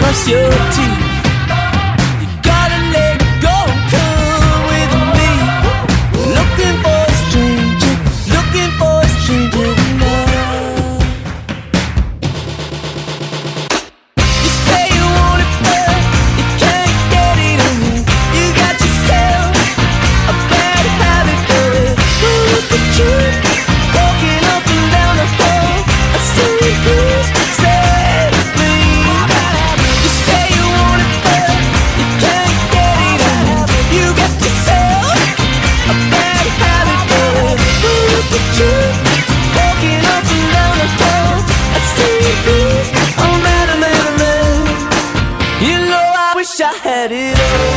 brush your teeth. You gotta let go and come with me. Looking for a stranger, looking for a stranger tonight. You say you want it bad, you can't get it on you. You got yourself a bad habit for it. Look at you, walking up and down the hall. I see you sad me. You say you want it bad, you can't get it on you. You got yourself a bad habit for it. Look at you, walking up and down the hall. I see you, oh man, oh man, oh man. You know I wish I had it all.